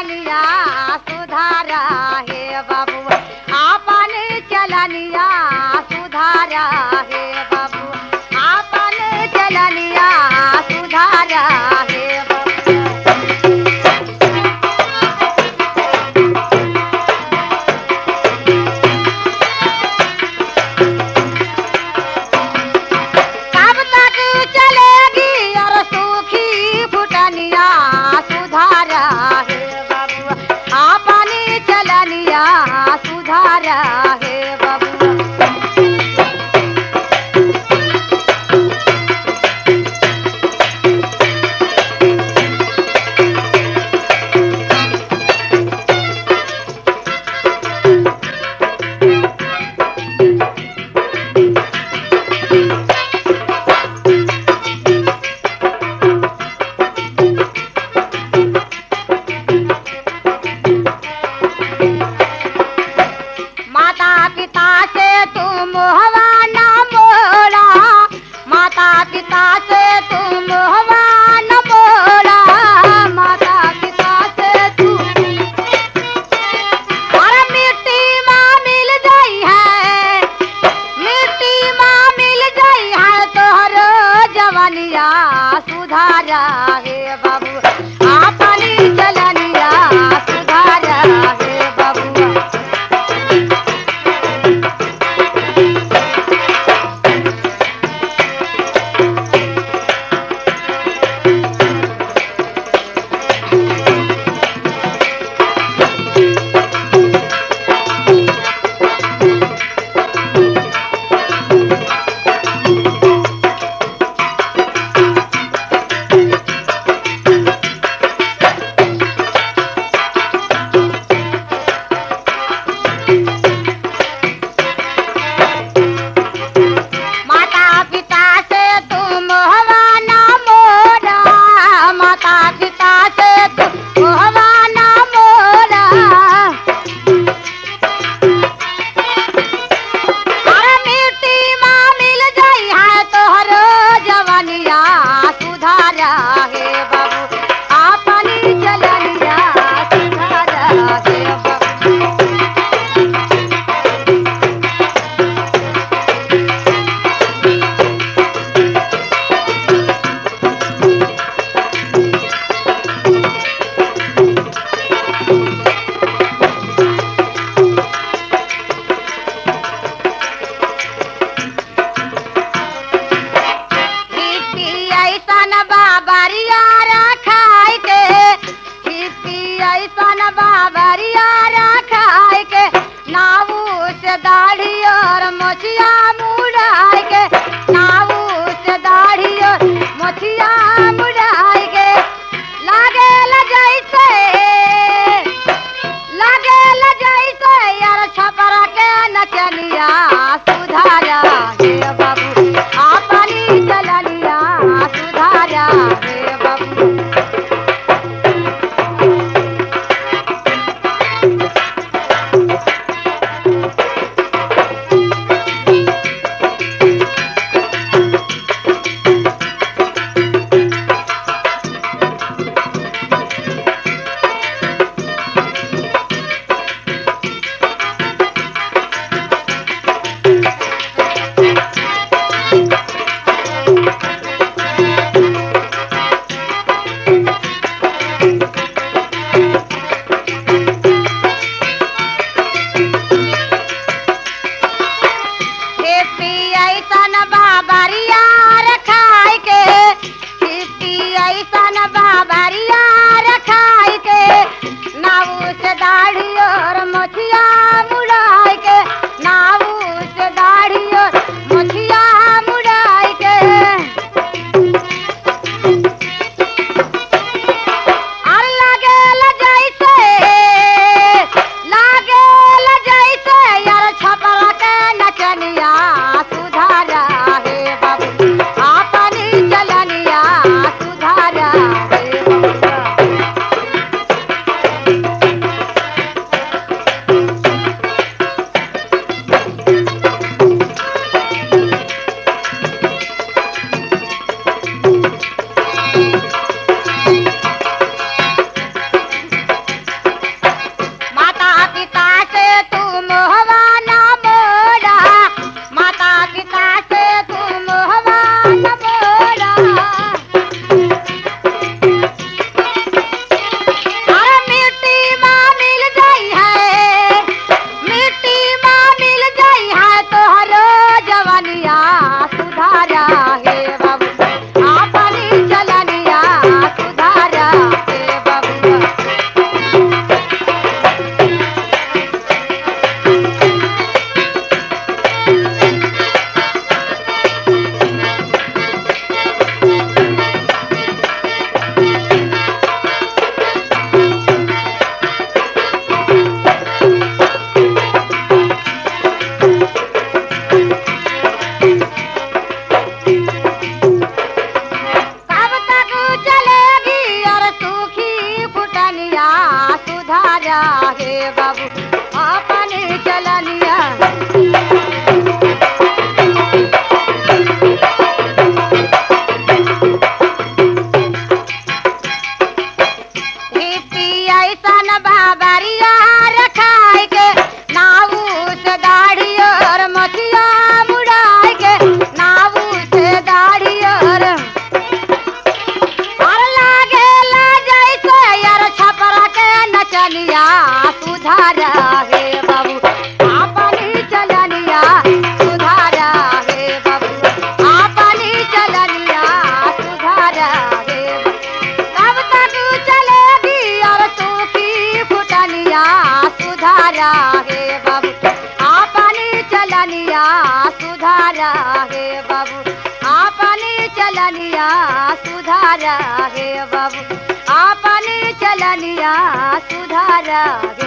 चलनिया सुधारा हे बाबू, आपन चलनिया सुधारा हे बाबू, आपन चलनिया सुधारा हे बाबू। कब तक चलेगी और सूखी फुटनिया सुधारा हे बाबू, आपन चलनिया सुधारा हे बाबू। माता पिता से तुम मोहवा न मोड़ा, माता पिता से तुम मोहवा न मोड़ा, माता पिता से तुम और मिट्टी माँ मिल गई है, मिट्टी माँ मिल गई है तोहरो जवानिया सुधारा हे बाबू, आपनी चलनिया सुधारा हे बाबू। माता पिता से तुम मोहवा न मोड़ा, माता पिता से तुम मोहवा न मोड़ा, और मिट्टी माँ मिल गई है तोहरो जवानिया सुधारा हे बाबू, आपनी चलनिया सुधारा हे बाबू। हिप्पी ऐसन बाबरिया रखाय के, हिप्पी ऐसन बाबरिया रखाय के, नाऊ से दाढ़ी और मोछिया मुड़ाय के, नाऊ से दाढ़ी और मोछिया मुड़ाय के, लागे जैसे, लागे जैसे यार छपरा के नचनिया सुधारा हे बाबू, आपनी चलनिया सुधारा हे बाबू। सुधारा हे बाबू अपनी चलनिया ऐसन बाबरिया रखाए के नाऊ से दाढ़ी और मछिया मुड़ाए के नाऊ से दाढ़ी और लागे ला जैसे यार छपरा के नचनिया सुधारा हे बाबू अपनी चलनिया सुधारा हे बाबू अपनी चलनिया सुधारा हे कब तक चलेगी और सूखी फुटनिया सुधारा हे बाबू अपनी चलनिया सुधारा हे बाबू अपनी चलनिया सुधारा हे बाबू अपनी चलनिया सुधारा हे